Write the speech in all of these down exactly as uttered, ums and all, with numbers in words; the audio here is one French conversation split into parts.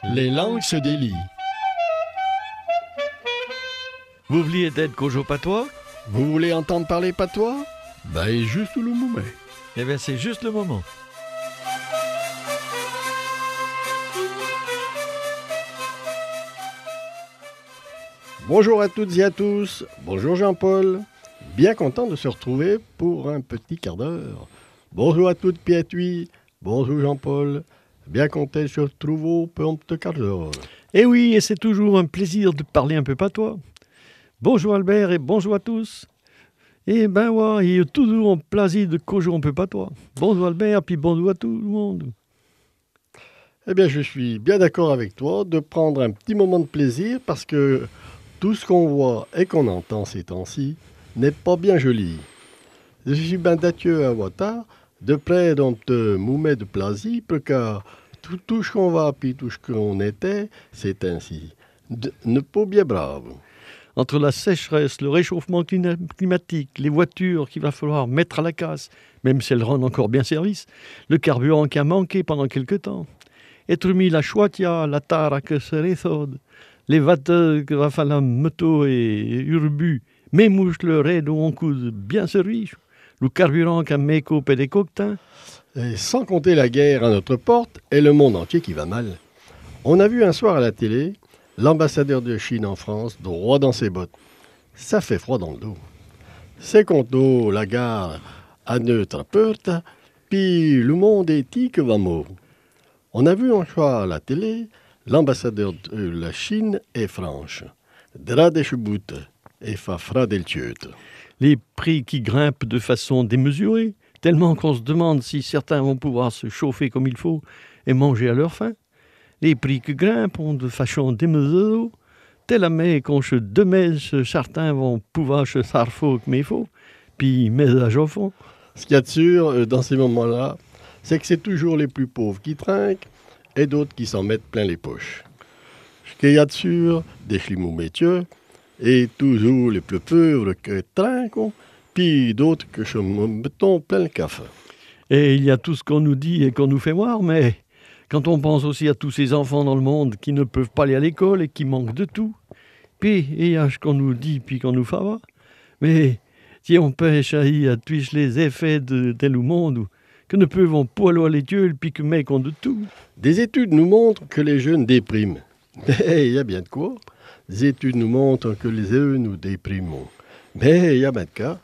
Les langues se délient. Vous vouliez d'être Kojo Patois? Vous voulez entendre parler patois? Ben, juste le moment. Eh bien, c'est juste le moment. Bonjour à toutes et à tous. Bonjour Jean-Paul. Bien content de se retrouver pour un petit quart d'heure. Bonjour à toutes et à tous. Bonjour Jean-Paul. Bien content de se retrouver pour un petit quart d'heure. Eh oui, et c'est toujours un plaisir de parler un peu patois. Bonjour Albert et bonjour à tous. Eh ben ouais, il y a toujours un plaisir de Kojo un peu patois. Bonjour Albert, puis bonjour à tout le monde. Eh bien, je suis bien d'accord avec toi de prendre un petit moment de plaisir parce que tout ce qu'on voit et qu'on entend ces temps-ci n'est pas bien joli. Je suis bien d'accord à Wata, de près d'un petit moumet de plaisir, parce que tout, tout ce qu'on va puis tout ce qu'on était, c'est ainsi. De, ne pas bien brave. Entre la sécheresse, le réchauffement clina- climatique, les voitures qu'il va falloir mettre à la casse, même si elles rendent encore bien service, le carburant qui a manqué pendant quelque temps, être mis la chouatia, la tara que se réthode, les vatteux que va falloir moto et urbu, mes mouches le raid où on coûte bien servi, le carburant qu'a méco et des coquetins. Et sans compter la guerre à notre porte et le monde entier qui va mal. On a vu un soir à la télé l'ambassadeur de Chine en France droit dans ses bottes. Ça fait froid dans le dos. C'est contre la gare à notre porte, puis le monde est dit que va mort. On a vu un soir à la télé l'ambassadeur de la Chine est franche. Dra des cheboutes et fa fra del tieute. Les prix qui grimpent de façon démesurée, tellement qu'on se demande si certains vont pouvoir se chauffer comme il faut et manger à leur faim. Les prix qui grimpent de façon démesurée, tellement qu'on se demande si certains vont pouvoir se sarfo comme il faut, puis ménage au fond. Ce qu'il y a de sûr dans ces moments-là, c'est que c'est toujours les plus pauvres qui trinquent et d'autres qui s'en mettent plein les poches. Ce qu'il y a de sûr, des chlimous métiers, et toujours les plus pauvres qui trinquent, puis d'autres que se mettons plein le café. Et il y a tout ce qu'on nous dit et qu'on nous fait voir, mais quand on pense aussi à tous ces enfants dans le monde qui ne peuvent pas aller à l'école et qui manquent de tout, puis il y a ce qu'on nous dit puis qu'on nous fait voir, mais si on pêche à y à tous les effets de tel ou monde, que ne peuvent pas aller à l'école puis que mec ont de tout. Des études nous montrent que les jeunes dépriment. Mais il y a bien de quoi. Des études nous montrent que les eux nous déprimons. Mais il y a bien de cas.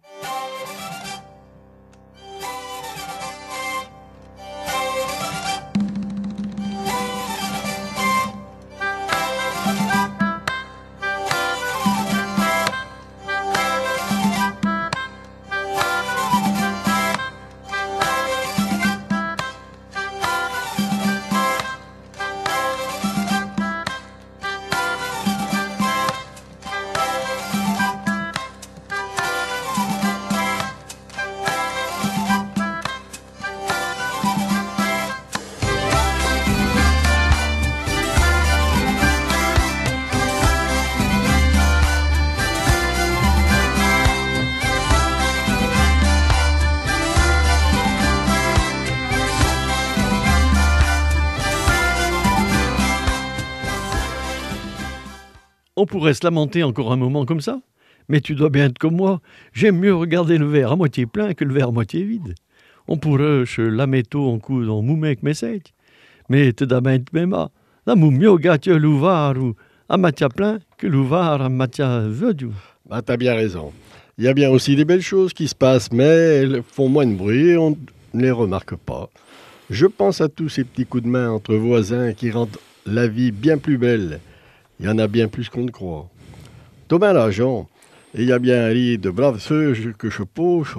On pourrait se lamenter encore un moment comme ça, mais tu dois bien être comme moi. J'aime mieux regarder le verre à moitié plein que le verre à moitié vide. On pourrait se lamer en coup en moumek mesek, mais te da bien même la moumio gatia l'ouvar ou à matia plein que l'ouvar à matia vedu. Bah, t'as bien raison. Il y a bien aussi des belles choses qui se passent, mais elles font moins de bruit et on ne les remarque pas. Je pense à tous ces petits coups de main entre voisins qui rendent la vie bien plus belle. Il y en a bien plus qu'on ne croit. Thomas l'argent, et il y a bien un lit de braves ceux que je poche,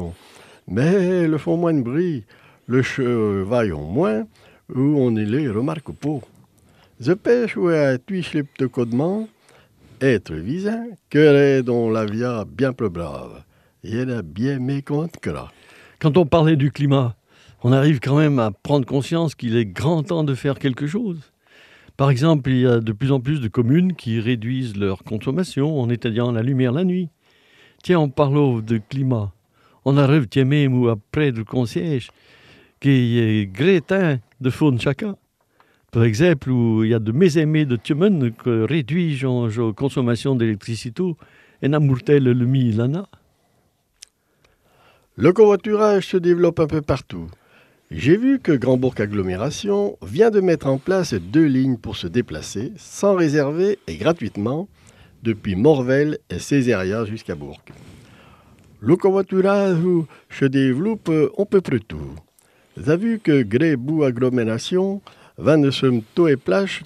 mais le font moins de bruit, le cheval en moins, où on ne les remarque pas. Je pêche où à tuiche les petits codements, être visant, que dont la via bien plus brave. Il y en a bien mécompte que là. Quand on parlait du climat, on arrive quand même à prendre conscience qu'il est grand temps de faire quelque chose. Par exemple, il y a de plus en plus de communes qui réduisent leur consommation en éteignant la lumière la nuit. Tiens, on parle de climat. On arrive tiens même ou après le concierge qui est Grétin de Faune Chaka. Par exemple, où il y a de mes aimés de Tiemen que réduit la consommation d'électricité et n'amourtel le mi lana. Le covoiturage se développe un peu partout. J'ai vu que Grand Bourg Agglomération vient de mettre en place deux lignes pour se déplacer, sans réserver et gratuitement, depuis Morvel et Césaria jusqu'à Bourg. Le covoiturage se développe un peu partout. Vous avez vu que Gré Bourg Agglomération va de se to et plage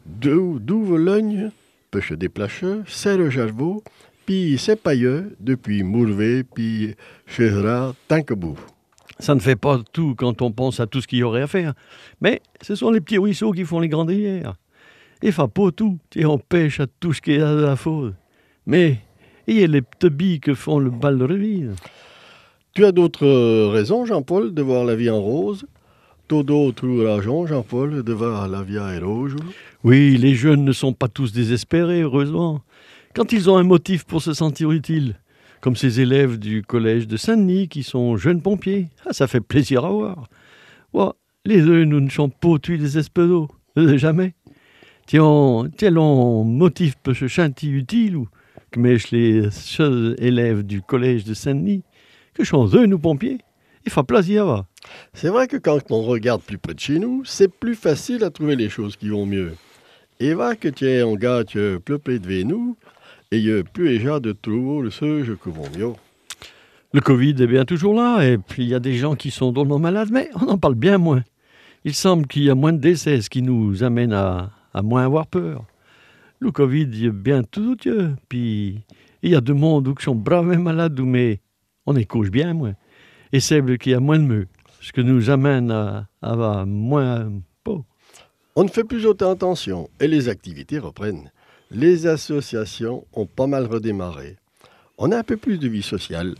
d'où Logne peut se déplacer, c'est le Jarveau, puis c'est Pailleux, depuis Mourvé, puis Chezra, Tanquebou. Ça ne fait pas tout quand on pense à tout ce qu'il y aurait à faire. Mais ce sont les petits ruisseaux qui font les grandes rivières. Et fa pas tout, et on pêche à tout ce qui est à la faune. Mais il y a les petits billes que font le bal de revise. Tu as d'autres raisons, Jean-Paul, de voir la vie en rose? T'as d'autres raisons, Jean-Paul, de voir la vie en rouge? Oui, les jeunes ne sont pas tous désespérés, heureusement. Quand ils ont un motif pour se sentir utiles, comme ces élèves du collège de Saint-Denis qui sont jeunes pompiers, ah, ça fait plaisir à voir. Ouais, les deux, nous ne sommes pas tués des espédos, jamais. Tiens, tel motif pour se sentir utile, ou que mèchent les seuls élèves du collège de Saint-Denis, que sont eux, nous pompiers, il fait plaisir à voir. C'est vrai que quand on regarde plus près de chez nous, c'est plus facile à trouver les choses qui vont mieux. Et va que tu es un gars qui est plus près de nous, et il y a plus déjà de trouver ceux qui vont mieux. Le Covid est bien toujours là, et puis il y a des gens qui sont drôlement malades, mais on en parle bien moins. Il semble qu'il y a moins de décès, ce qui nous amène à, à moins avoir peur. Le Covid, il est bien tout, Dieu. Puis il y a deux mondes où qui sont bravement malades, mais on est couche bien moins. Et c'est vrai qu'il y a moins de meux, ce qui nous amène à avoir moins peau. On ne fait plus autant attention, et les activités reprennent. Les associations ont pas mal redémarré. On a un peu plus de vie sociale.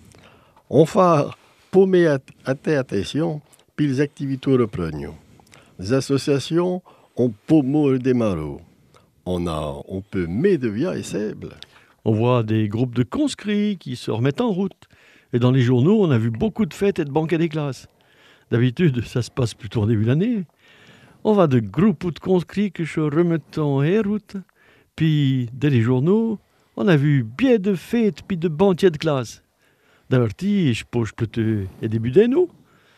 On fait paumer à, à attention, puis les activités reprennent. Les associations ont pas mal redémarré. On, a, on peut mettre de vie et sable. On voit des groupes de conscrits qui se remettent en route. Et dans les journaux, on a vu beaucoup de fêtes et de banquets des classes. D'habitude, ça se passe plutôt au début de l'année. On va de groupes de conscrits qui se remettent en route. Puis, dans les journaux, on a vu bien de fêtes puis de banquets de classe. D'averti, je pense peut-être et début d'année.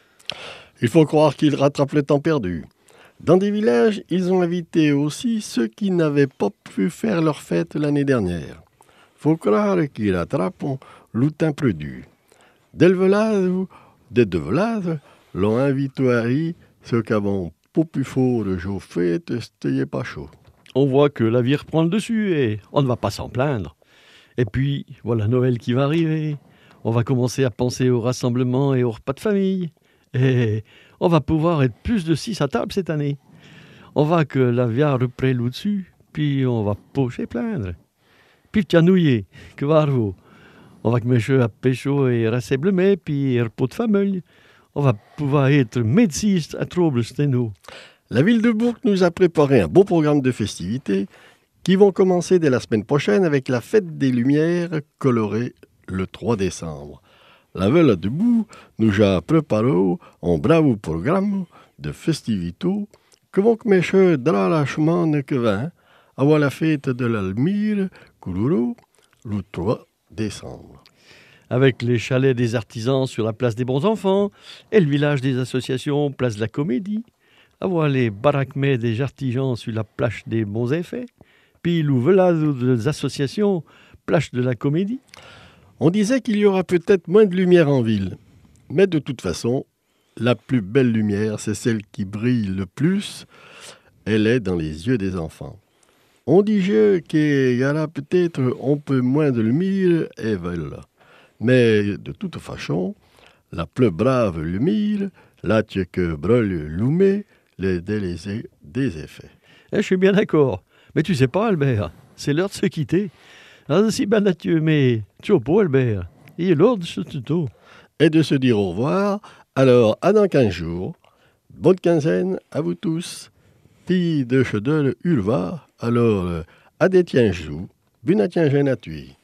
Il faut croire qu'ils rattrapent le temps perdu. Dans des villages, ils ont invité aussi ceux qui n'avaient pas pu faire leur fête l'année dernière. Faut croire qu'ils rattrapent le temps perdu. Del velado, des deux velades, l'ont invité à y, ceux qui n'avaient pas pu faire le jour fête, c'était pas chaud. On voit que la vie reprend le dessus et on ne va pas s'en plaindre. Et puis, voilà Noël qui va arriver. On va commencer à penser au rassemblement et au repas de famille. Et on va pouvoir être plus de six à table cette année. On va que la vie reprenne le dessus, puis on va pocher plaindre. Puis tiens nouillé, que va vous? On va que monsieur à pécho et rassemblement, puis repos de famille. On va pouvoir être médecins à trouble, c'était nous. La ville de Bourg nous a préparé un beau programme de festivités qui vont commencer dès la semaine prochaine avec la fête des Lumières colorée le trois décembre. La ville de Bourg nous a préparé un bravo programme de festivités que vont messieurs dans la chemin que vint avoir la fête de l'Almire Koulouro le trois décembre. Avec les chalets des artisans sur la place des bons enfants et le village des associations place de la Comédie. Avoir les baraquemets des artisans sur la plage des bons effets, puis le village des associations plage de la Comédie. On disait qu'il y aura peut-être moins de lumière en ville, mais de toute façon, la plus belle lumière, c'est celle qui brille le plus, elle est dans les yeux des enfants. On dit qu'il y aura peut-être un peu moins de lumière, et voilà. Mais de toute façon, la plus brave lumière, là tu que brûle l'oumé, les délaisés des effets. Eh, je suis bien d'accord. Mais tu sais pas, Albert, c'est l'heure de se quitter. Ah, si ben Mathieu, mais tu es pas, Albert. Il est l'heure de se tuto. Et de se dire au revoir. Alors, à dans quinze jours. Bonne quinzaine à vous tous. Puis de se donner ulva. Alors, à des tiens jours. Bunatien à tuer.